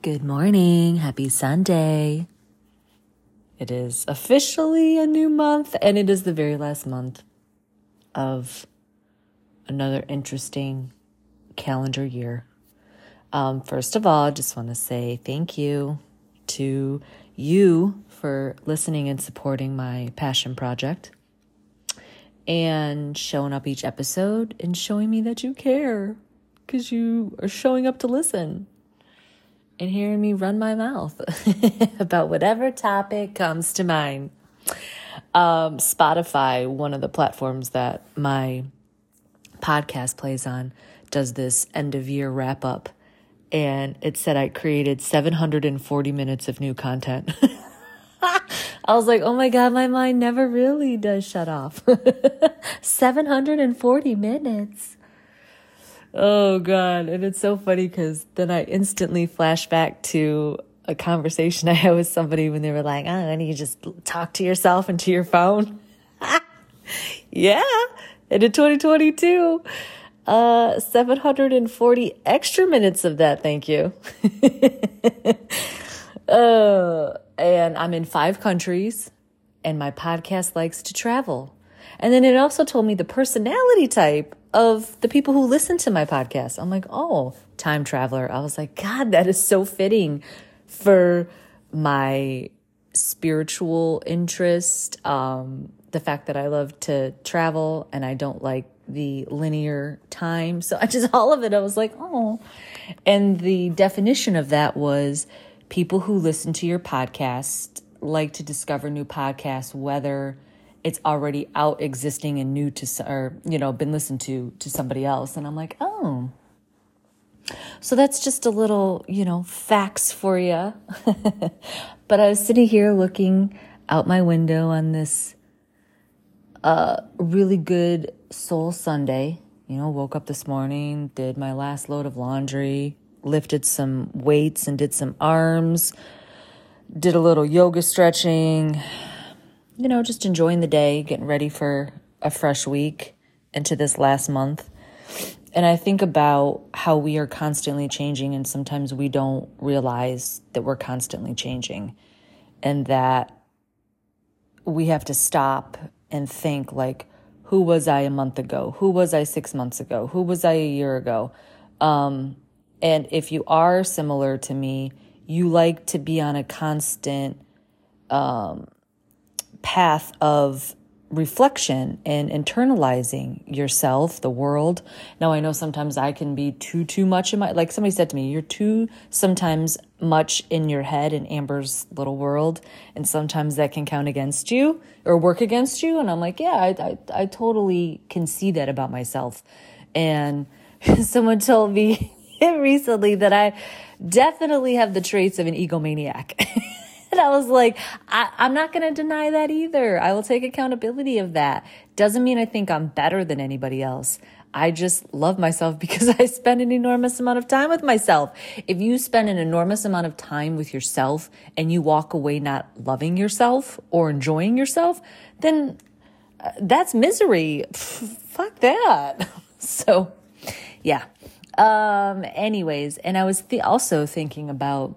Good morning. Happy Sunday. It is officially a new month, and it is the very last month of another interesting calendar year. First of all, I just want to say thank you to you for listening and supporting my passion project and showing up each episode and showing me that you care because you are showing up to listen and hearing me run my mouth about whatever topic comes to mind. Spotify, one of the platforms that my podcast plays on, does this end of year wrap up. And it said I created 740 minutes of new content. I was like, oh my God, my mind never really does shut off. 740 minutes. Oh God. And it's so funny because then I instantly flash back to a conversation I had with somebody when they were like, and you just talk to yourself and to your phone. Yeah. And in 2022, 740 extra minutes of that. Thank you. And I'm in 5 countries and my podcast likes to travel. And then it also told me the personality type of the people who listen to my podcast. I'm like, oh, time traveler. I was like, God, that is so fitting for my spiritual interest. The fact that I love to travel and I don't like the linear time. So all of it, I was like, oh. And the definition of that was people who listen to your podcast like to discover new podcasts, whether it's already out existing and new to, or, been listened to somebody else. And I'm like, oh, so that's just a little, facts for you. But I was sitting here looking out my window on this really good soul Sunday. Woke up this morning, did my last load of laundry, lifted some weights and did some arms, did a little yoga stretching, just enjoying the day, getting ready for a fresh week into this last month. And I think about how we are constantly changing, and sometimes we don't realize that we're constantly changing, and that we have to stop and think, like, who was I a month ago? Who was I 6 months ago? Who was I a year ago? And if you are similar to me, you like to be on a constant path of reflection and internalizing yourself, the world. Now, I know sometimes I can be too much in like somebody said to me, you're too sometimes much in your head in Amber's little world. And sometimes that can count against you or work against you. And I'm like, yeah, I totally can see that about myself. And someone told me recently that I definitely have the traits of an egomaniac. And I was like, I'm not going to deny that either. I will take accountability of that. Doesn't mean I think I'm better than anybody else. I just love myself because I spend an enormous amount of time with myself. If you spend an enormous amount of time with yourself and you walk away not loving yourself or enjoying yourself, then that's misery. Fuck that. So, yeah. Anyways, and I was also thinking about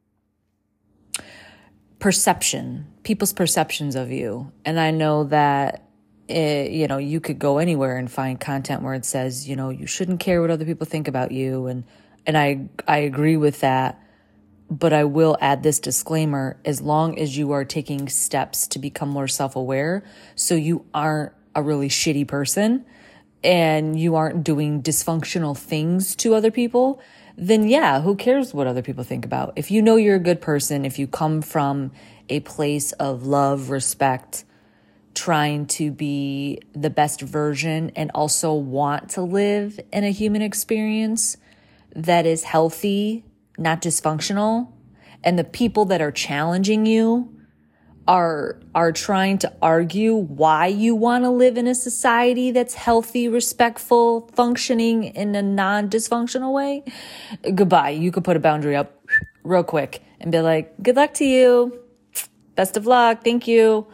perception, people's perceptions of you. And I know that, you could go anywhere and find content where it says, you shouldn't care what other people think about you. And I agree with that. But I will add this disclaimer, as long as you are taking steps to become more self-aware, so you aren't a really shitty person and you aren't doing dysfunctional things to other people, then yeah, who cares what other people think about? If you know you're a good person, if you come from a place of love, respect, trying to be the best version and also want to live in a human experience that is healthy, not dysfunctional, and the people that are challenging you are trying to argue why you want to live in a society that's healthy, respectful, functioning in a non-dysfunctional way, goodbye. You could put a boundary up real quick and be like, good luck to you. Best of luck. Thank you.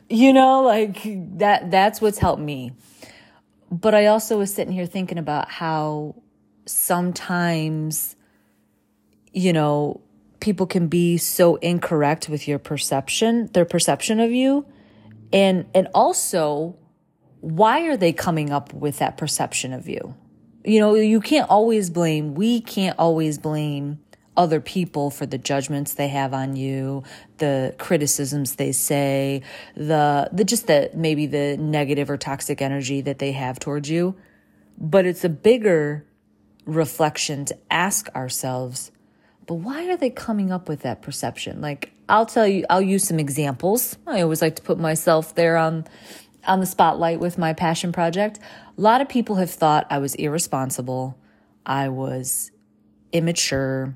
That's what's helped me. But I also was sitting here thinking about how sometimes, people can be so incorrect with their perception of you. And also, why are they coming up with that perception of you? You know, we can't always blame other people for the judgments they have on you, the criticisms they say, maybe the negative or toxic energy that they have towards you. But it's a bigger reflection to ask ourselves, but why are they coming up with that perception? Like, I'll use some examples. I always like to put myself there on the spotlight with my passion project. A lot of people have thought I was irresponsible. I was immature.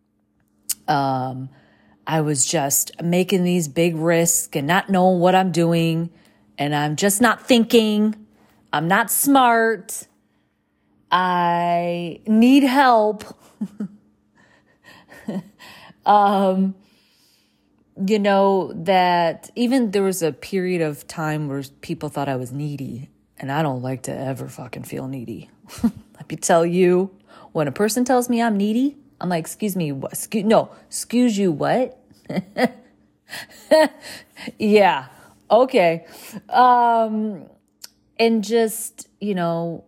I was just making these big risks and not knowing what I'm doing. And I'm just not thinking. I'm not smart. I need help. You know, that even there was a period of time where people thought I was needy, and I don't like to ever fucking feel needy. Let me tell you, when a person tells me I'm needy, I'm like, excuse me, what? Excuse you, what? Yeah, okay. And just, you know,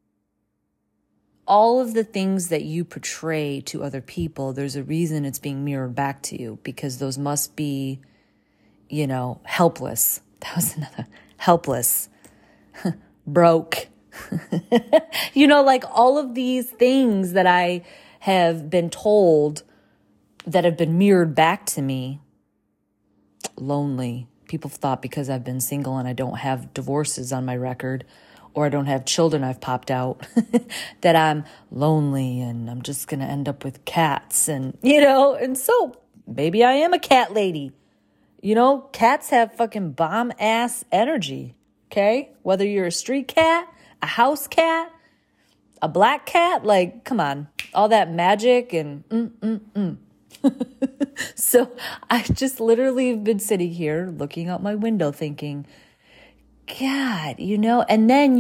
all of the things that you portray to other people, there's a reason it's being mirrored back to you, because those must be, you know, helpless. That was another helpless, broke. You know, like all of these things that I have been told that have been mirrored back to me. Lonely. People thought because I've been single and I don't have divorces on my record, or I don't have children I've popped out, that I'm lonely and I'm just going to end up with cats. And, you know, and so maybe I am a cat lady. You know, cats have fucking bomb ass energy. Okay. Whether you're a street cat, a house cat, a black cat, like, come on, all that magic and So I just literally have been sitting here looking out my window thinking, God, you know, and then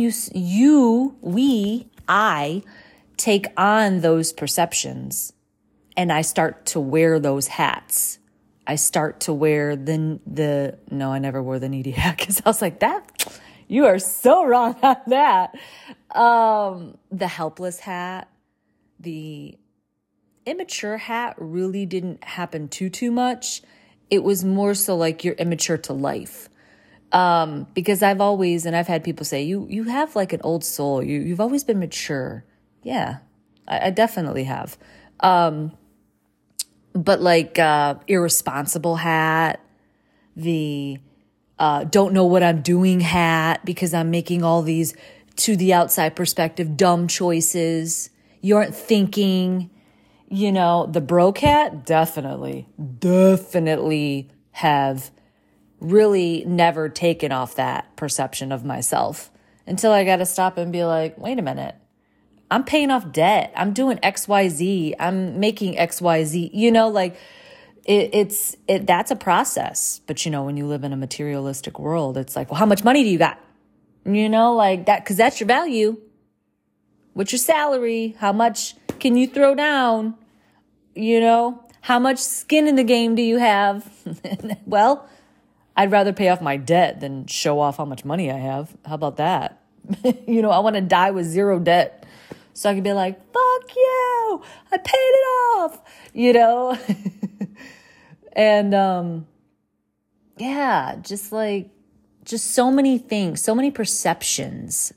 I take on those perceptions and I start to wear those hats. I start to wear no, I never wore the needy hat because I was like, you are so wrong on that. The helpless hat, the immature hat really didn't happen too much. It was more so like you're immature to life. Because I've had people say, you have like an old soul. You've always been mature. Yeah, I definitely have. But like, irresponsible hat, the, don't know what I'm doing hat because I'm making all these, to the outside perspective, dumb choices. You aren't thinking, you know, the broke hat, definitely have really never taken off that perception of myself until I got to stop and be like, wait a minute, I'm paying off debt. I'm doing XYZ. I'm making XYZ, you know, like that's a process. But you know, when you live in a materialistic world, it's like, well, how much money do you got? You know, like that, cause that's your value. What's your salary? How much can you throw down? You know, how much skin in the game do you have? Well, I'd rather pay off my debt than show off how much money I have. How about that? You know, I want to die with zero debt so I can be like, fuck you, I paid it off, you know? And, yeah, just so many things, so many perceptions.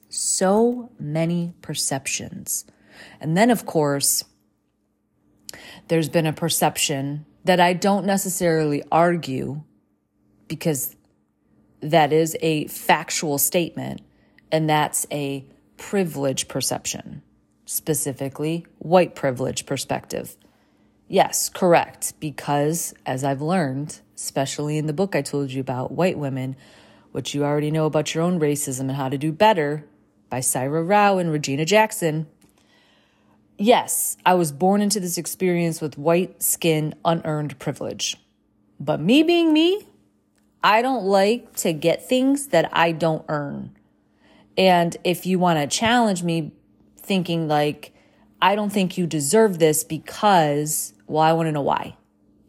And then, of course, there's been a perception that I don't necessarily argue, because that is a factual statement, and that's a privilege perception, specifically white privilege perspective. Yes, correct, because as I've learned, especially in the book I told you about, White Women, which you already know about your own racism and how to do better, by Syra Rao and Regina Jackson. Yes, I was born into this experience with white skin, unearned privilege. But me being me, I don't like to get things that I don't earn. And if you want to challenge me thinking like, I don't think you deserve this because, well, I want to know why.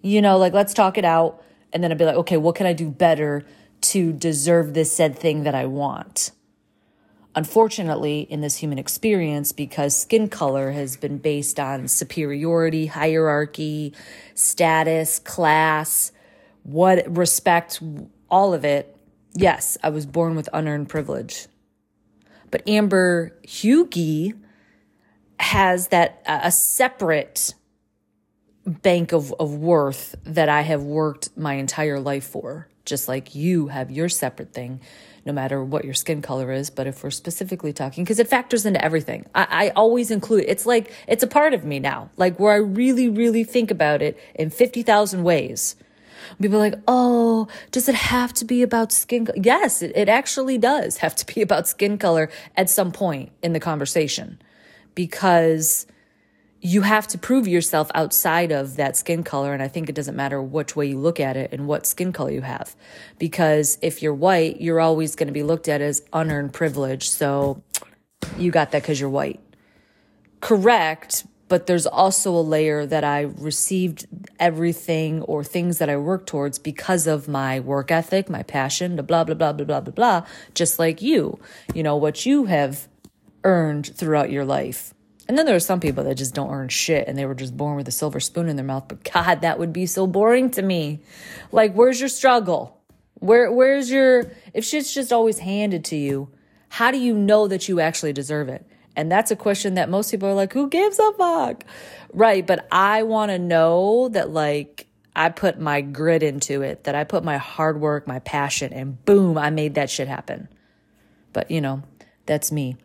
Like, let's talk it out. And then I'd be like, okay, what can I do better to deserve this said thing that I want? Unfortunately, in this human experience, because skin color has been based on superiority, hierarchy, status, class, what respect, all of it. Yes, I was born with unearned privilege. But Amber Hughie has that a separate bank of worth that I have worked my entire life for, just like you have your separate thing, no matter what your skin color is. But if we're specifically talking, because it factors into everything, I always include it. It's like, it's a part of me now, like where I really, really think about it in 50,000 ways. People are like, oh, does it have to be about skin color? Yes, it actually does have to be about skin color at some point in the conversation, because you have to prove yourself outside of that skin color. And I think it doesn't matter which way you look at it and what skin color you have. Because if you're white, you're always going to be looked at as unearned privilege. So you got that because you're white. Correct. But there's also a layer that I received everything or things that I work towards because of my work ethic, my passion, the blah, blah, blah, blah, blah, blah, blah, just like you, what you have earned throughout your life. And then there are some people that just don't earn shit and they were just born with a silver spoon in their mouth. But God, that would be so boring to me. Like, where's your struggle? Where's your, if shit's just always handed to you, how do you know that you actually deserve it? And that's a question that most people are like, who gives a fuck? Right. But I want to know that, like, I put my grit into it, that I put my hard work, my passion, and boom, I made that shit happen. But, that's me.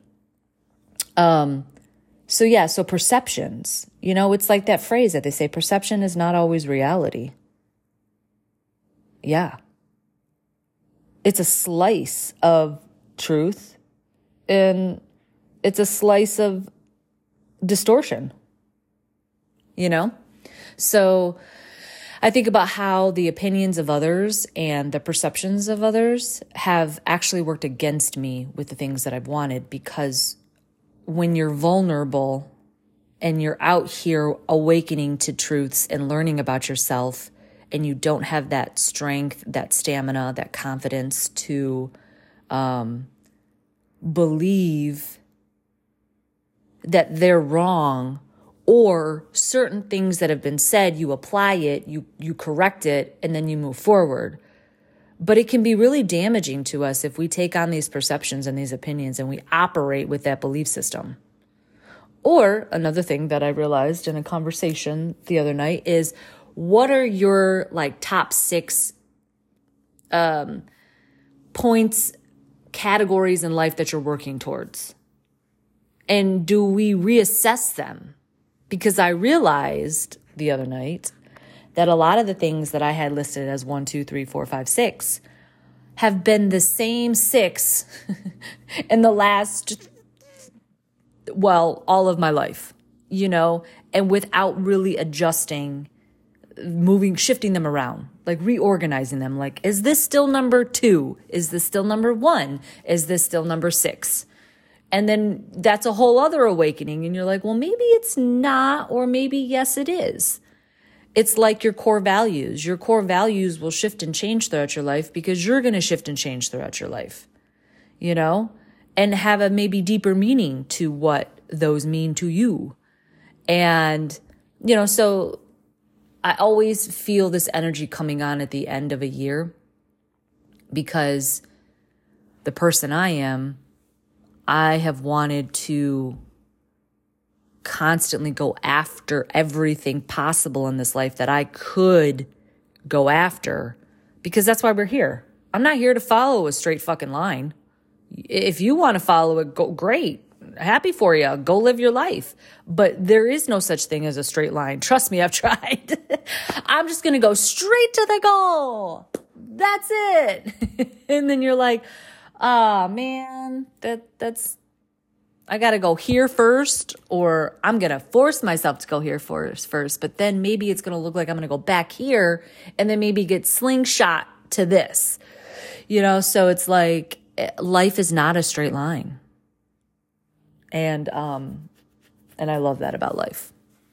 So perceptions, it's like that phrase that they say, perception is not always reality. Yeah. It's a slice of truth and it's a slice of distortion, So I think about how the opinions of others and the perceptions of others have actually worked against me with the things that I've wanted, because when you're vulnerable and you're out here awakening to truths and learning about yourself, and you don't have that strength, that stamina, that confidence to believe that they're wrong, or certain things that have been said, you apply it, you correct it, and then you move forward. But it can be really damaging to us if we take on these perceptions and these opinions and we operate with that belief system. Or another thing that I realized in a conversation the other night is, what are your top 6 points, categories in life that you're working towards? And do we reassess them? Because I realized the other night that a lot of the things that I had listed as 1, 2, 3, 4, 5, 6 have been the same 6 in the last, all of my life, and without really adjusting, shifting them around, like reorganizing them. Like, is this still number 2? Is this still number 1? Is this still number 6? And then that's a whole other awakening. And you're like, well, maybe it's not, or maybe yes, it is. It's like your core values. Your core values will shift and change throughout your life because you're going to shift and change throughout your life, and have a maybe deeper meaning to what those mean to you. And, so I always feel this energy coming on at the end of a year, because the person I am, I have wanted to constantly go after everything possible in this life that I could go after, because that's why we're here. I'm not here to follow a straight fucking line. If you want to follow it, go, great. Happy for you. Go live your life. But there is no such thing as a straight line. Trust me, I've tried. I'm just going to go straight to the goal. That's it. And then you're like, man, that's, I got to go here first, or I'm going to force myself to go here first. But then maybe it's going to look like I'm going to go back here and then maybe get slingshot to this, so it's like life is not a straight line. And I love that about life.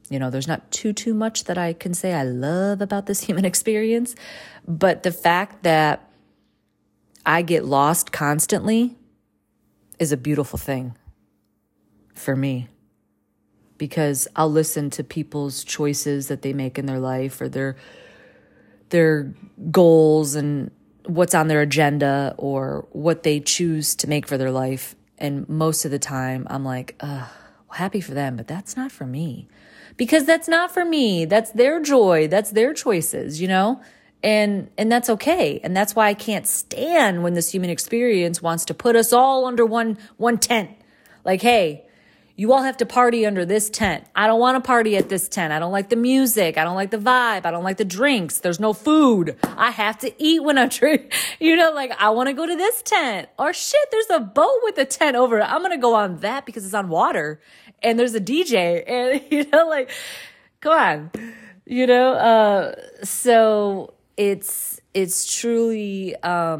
There's not too much that I can say I love about this human experience, but the fact that I get lost constantly is a beautiful thing for me, because I'll listen to people's choices that they make in their life, or their goals and what's on their agenda, or what they choose to make for their life. And most of the time I'm like, happy for them, but that's not for me. Because that's not for me. That's their joy. That's their choices, And that's okay. And that's why I can't stand when this human experience wants to put us all under one tent. Like, hey, you all have to party under this tent. I don't want to party at this tent. I don't like the music. I don't like the vibe. I don't like the drinks. There's no food. I have to eat when I drink. I want to go to this tent. Or shit, there's a boat with a tent over it. I'm going to go on that because it's on water and there's a DJ. And, come on, so it's truly,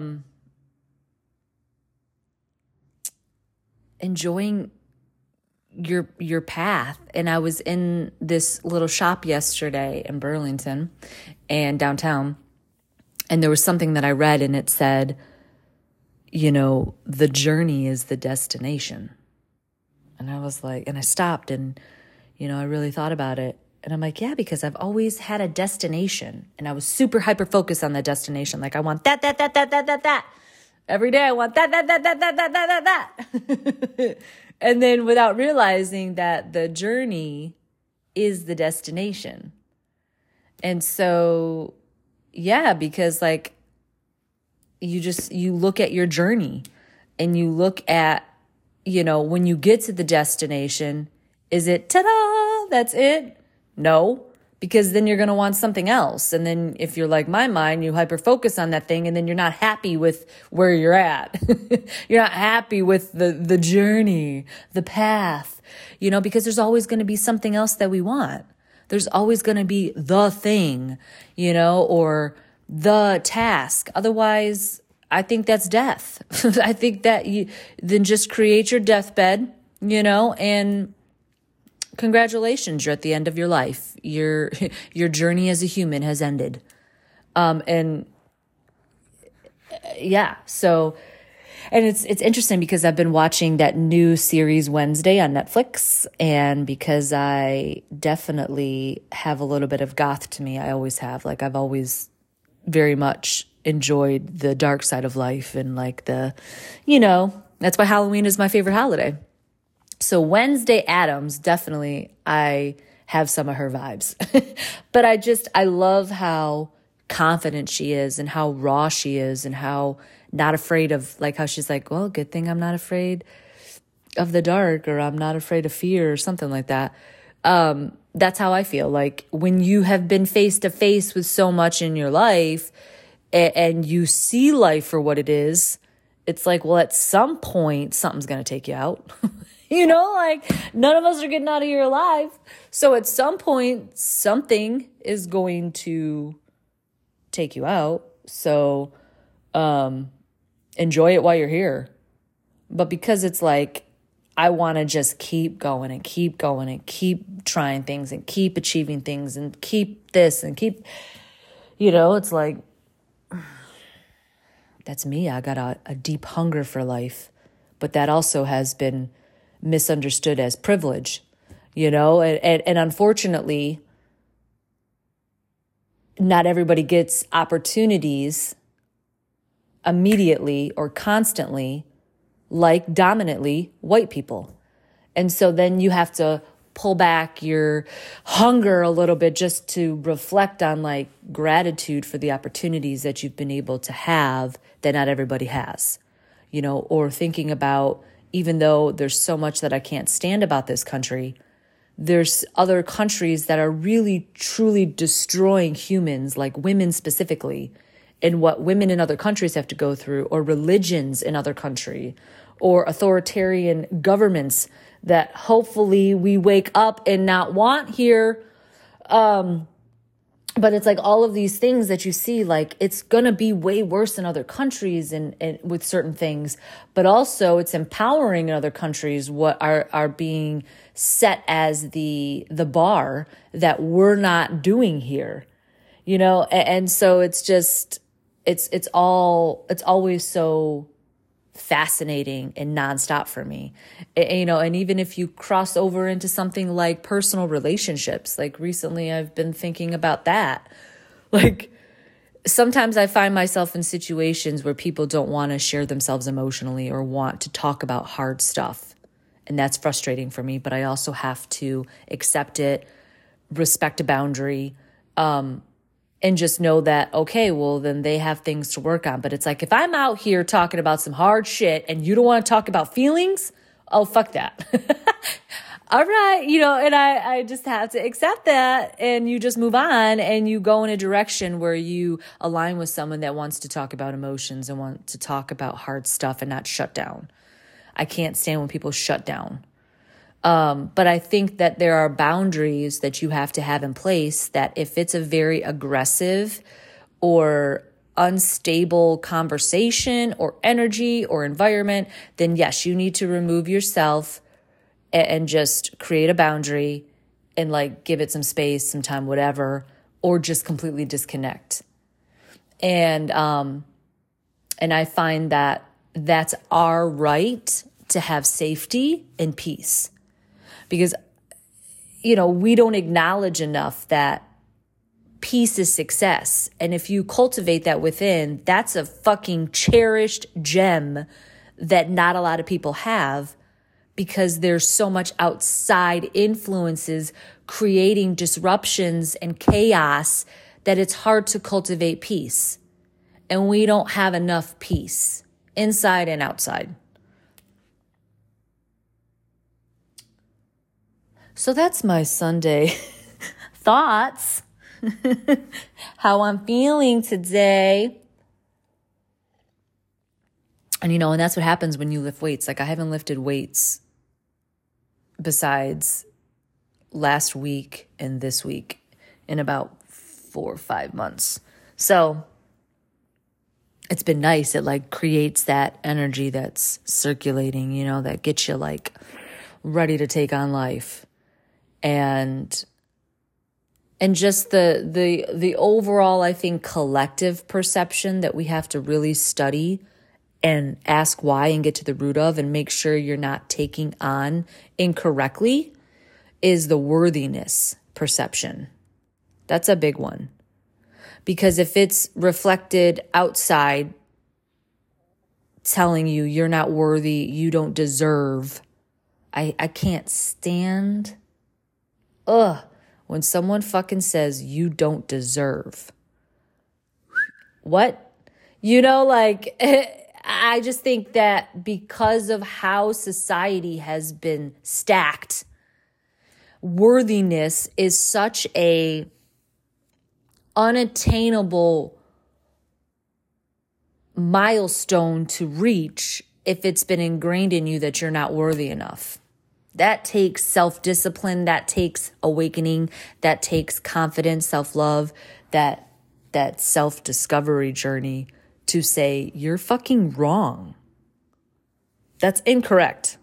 enjoying your path. And I was in this little shop yesterday in Burlington and downtown, and there was something that I read, and it said, the journey is the destination. And I was like, and I stopped and, I really thought about it. And I'm like, yeah, because I've always had a destination, and I was super hyper focused on the destination. Like, I want that. Every day I want that. And then without realizing that the journey is the destination. And so, yeah, because you look at your journey and you look at, when you get to the destination, is it ta-da? That's it? No, because then you're going to want something else. And then if you're like my mind, you hyper focus on that thing, and then you're not happy with where you're at. You're not happy with the journey, the path, because there's always going to be something else that we want. There's always going to be the thing, or the task. Otherwise, I think that's death. I think that then just create your deathbed, and congratulations, you're at the end of your life. Your journey as a human has ended. And it's interesting because I've been watching that new series Wednesday on Netflix, and because I definitely have a little bit of goth to me, I always have. I've always very much enjoyed the dark side of life, and that's why Halloween is my favorite holiday. So Wednesday Addams, definitely, I have some of her vibes. But I love how confident she is, and how raw she is, and how not afraid of, how she's like, well, good thing I'm not afraid of the dark, or I'm not afraid of fear, or something like that. That's how I feel. When you have been face to face with so much in your life, and you see life for what it is, it's well, at some point, something's going to take you out. None of us are getting out of here alive. So at some point, something is going to take you out. So enjoy it while you're here. But because it's I want to just keep going and keep going and keep trying things and keep achieving things and keep this and keep, it's that's me. I got a deep hunger for life. But that also has been misunderstood as privilege, and unfortunately, not everybody gets opportunities immediately or constantly like dominantly white people. And so then you have to pull back your hunger a little bit just to reflect on gratitude for the opportunities that you've been able to have that not everybody has, or thinking about, even though there's so much that I can't stand about this country, there's other countries that are really, truly destroying humans, women specifically, and what women in other countries have to go through, or religions in other countries, or authoritarian governments that hopefully we wake up and not want here, But it's like all of these things that you see, like it's going to be way worse in other countries and with certain things, but also it's empowering in other countries what are being set as the bar that we're not doing here, and so it's just, it's always so fascinating and nonstop for me. And even if you cross over into something like personal relationships, like recently I've been thinking about that. Like sometimes I find myself in situations where people don't want to share themselves emotionally or want to talk about hard stuff. And that's frustrating for me, but I also have to accept it, respect a boundary, and just know that, okay, well, then they have things to work on. But it's like, if I'm out here talking about some hard shit and you don't want to talk about feelings, oh, fuck that. All right. And I just have to accept that, and you just move on and you go in a direction where you align with someone that wants to talk about emotions and want to talk about hard stuff and not shut down. I can't stand when people shut down. But I think that there are boundaries that you have to have in place, that if it's a very aggressive or unstable conversation or energy or environment, then yes, you need to remove yourself and just create a boundary and like give it some space, some time, whatever, or just completely disconnect. And I find that that's our right to have safety and peace. Because, we don't acknowledge enough that peace is success. And if you cultivate that within, that's a fucking cherished gem that not a lot of people have, because there's so much outside influences creating disruptions and chaos that it's hard to cultivate peace. And we don't have enough peace inside and outside. So that's my Sunday thoughts, how I'm feeling today. And, and that's what happens when you lift weights. Like I haven't lifted weights besides last week and this week in about 4 or 5 months. So it's been nice. It like creates that energy that's circulating, that gets you like ready to take on life. And just the overall, I think, collective perception that we have to really study and ask why and get to the root of and make sure you're not taking on incorrectly is the worthiness perception. That's a big one. Because if it's reflected outside telling you you're not worthy, you don't deserve, I can't stand when someone fucking says you don't deserve. What? I just think that because of how society has been stacked, worthiness is such a unattainable milestone to reach if it's been ingrained in you that you're not worthy enough. That takes self-discipline, that takes awakening, that takes confidence, self-love, that self-discovery journey to say, you're fucking wrong. That's incorrect.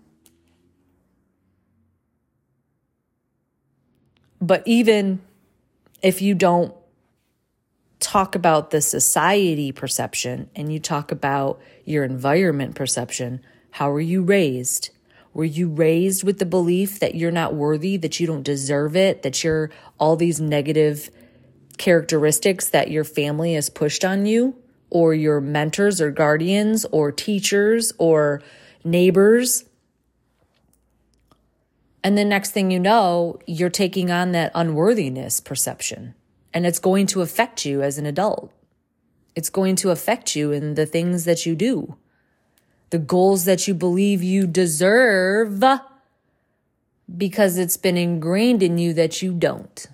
But even if you don't talk about the society perception and you talk about your environment perception, how were you raised? Were you raised with the belief that you're not worthy, that you don't deserve it, that you're all these negative characteristics that your family has pushed on you, or your mentors or guardians or teachers or neighbors? And the next thing you know, you're taking on that unworthiness perception, and it's going to affect you as an adult. It's going to affect you in the things that you do. The goals that you believe you deserve, because it's been ingrained in you that you don't.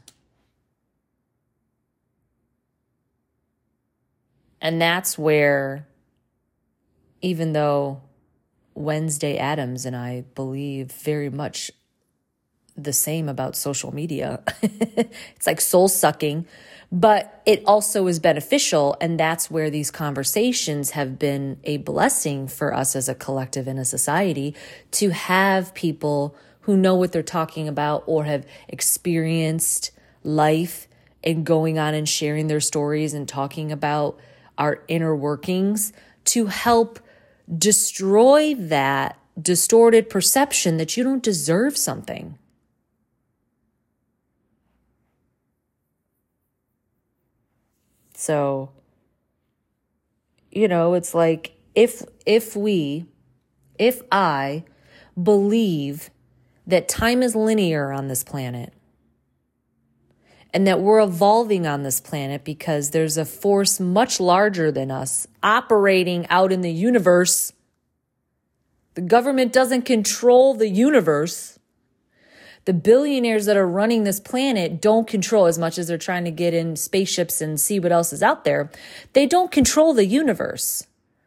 And that's where, even though Wednesday Addams and I believe very much the same about social media, it's like soul sucking, But it also is beneficial, and that's where these conversations have been a blessing for us as a collective and a society, to have people who know what they're talking about or have experienced life and going on and sharing their stories and talking about our inner workings to help destroy that distorted perception that you don't deserve something. So, it's like if I believe that time is linear on this planet and that we're evolving on this planet because there's a force much larger than us operating out in the universe. The government doesn't control the universe. The billionaires that are running this planet don't control, as much as they're trying to get in spaceships and see what else is out there. They don't control the universe.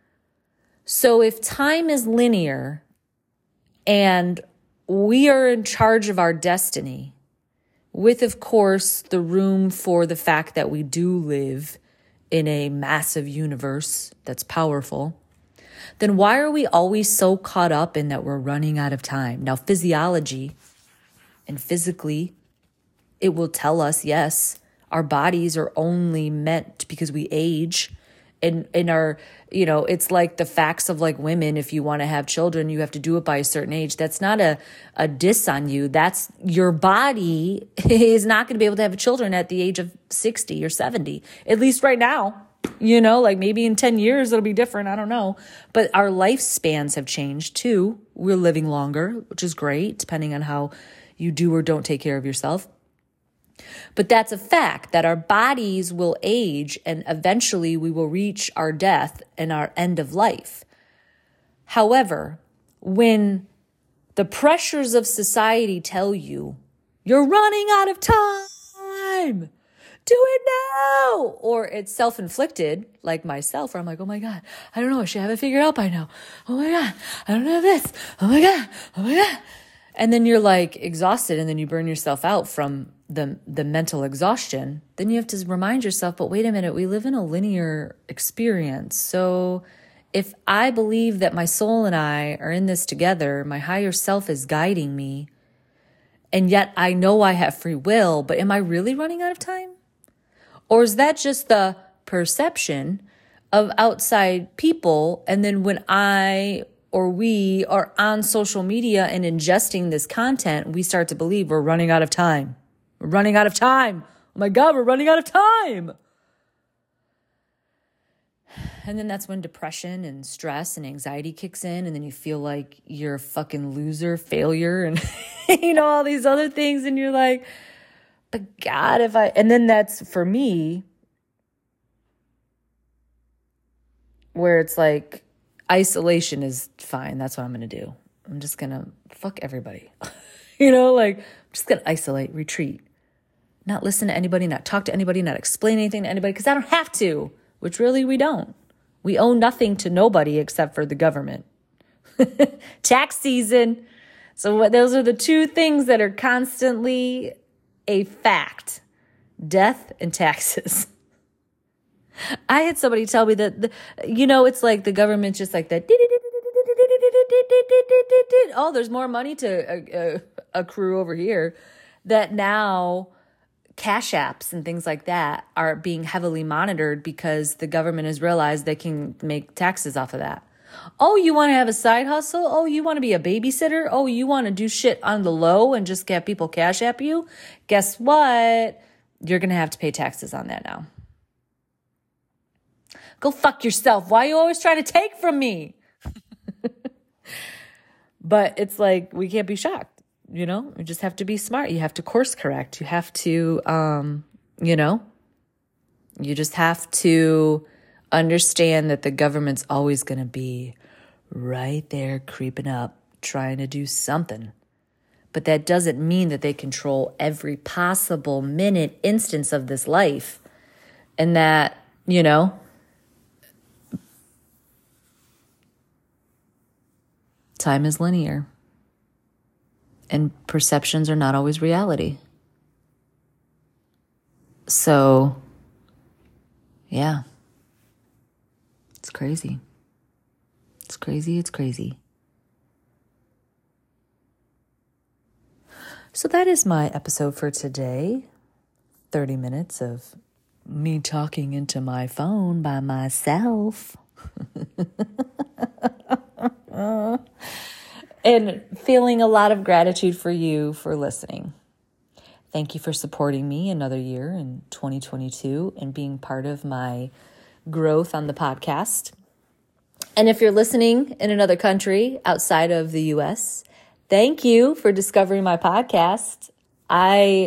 So if time is linear and we are in charge of our destiny, with, of course, the room for the fact that we do live in a massive universe that's powerful, then why are we always so caught up in that we're running out of time? Now, physiology and physically, it will tell us, yes, our bodies are only meant because we age. And our, it's like the facts of like women, if you want to have children, you have to do it by a certain age. That's not a diss on you. That's your body is not going to be able to have children at the age of 60 or 70, at least right now. Like maybe in 10 years, it'll be different. I don't know. But our lifespans have changed too. We're living longer, which is great, depending on how you do or don't take care of yourself. But that's a fact that our bodies will age and eventually we will reach our death and our end of life. However, when the pressures of society tell you, you're running out of time, do it now, or it's self-inflicted, like myself, where I'm like, oh my God, I don't know, I should have it figured out by now. Oh my God, I don't have this. Oh my God, oh my God. And then you're like exhausted and then you burn yourself out from the mental exhaustion. Then you have to remind yourself, but wait a minute, we live in a linear experience. So if I believe that my soul and I are in this together, my higher self is guiding me, and yet I know I have free will, but am I really running out of time? Or is that just the perception of outside people? And then when I or we are on social media and ingesting this content, we start to believe we're running out of time. We're running out of time. Oh my God, we're running out of time. And then that's when depression and stress and anxiety kicks in, and then you feel like you're a fucking loser, failure, and all these other things. And you're like, but God, and then that's for me where it's like, isolation is fine. That's what I'm going to do. I'm just going to fuck everybody. I'm just going to isolate, retreat, not listen to anybody, not talk to anybody, not explain anything to anybody, because I don't have to, which really we don't. We owe nothing to nobody except for the government. Tax season. So those are the two things that are constantly a fact: death and taxes. I had somebody tell me that, it's like the government's just like that. Oh, there's more money to accrue over here. That now cash apps and things like that are being heavily monitored because the government has realized they can make taxes off of that. Oh, you want to have a side hustle? Oh, you want to be a babysitter? Oh, you want to do shit on the low and just get people cash app you? Guess what? You're going to have to pay taxes on that now. Go fuck yourself. Why are you always trying to take from me? But it's like, we can't be shocked. You just have to be smart. You have to course correct. You have to, you just have to understand that the government's always going to be right there creeping up, trying to do something. But that doesn't mean that they control every possible minute instance of this life. And that, time is linear. And perceptions are not always reality. So Yeah. It's crazy. It's crazy. It's crazy. So that is my episode for today. 30 minutes of me talking into my phone by myself. And feeling a lot of gratitude for you for listening. Thank you for supporting me another year in 2022 and being part of my growth on the podcast. And if you're listening in another country outside of the US, thank you for discovering my podcast. I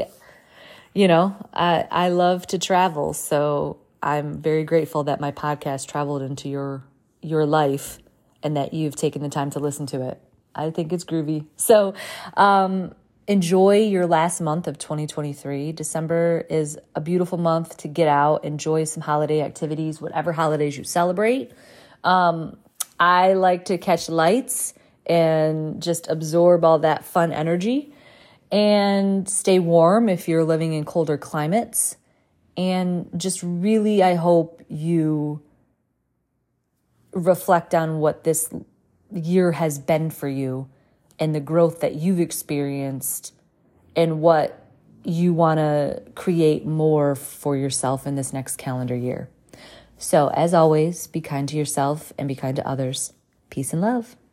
love to travel, so I'm very grateful that my podcast traveled into your life and that you've taken the time to listen to it. I think it's groovy. So enjoy your last month of 2023. December is a beautiful month to get out, enjoy some holiday activities, whatever holidays you celebrate. I like to catch lights and just absorb all that fun energy and stay warm if you're living in colder climates. And just really, I hope you reflect on what this year has been for you and the growth that you've experienced and what you want to create more for yourself in this next calendar year. So as always, be kind to yourself and be kind to others. Peace and love.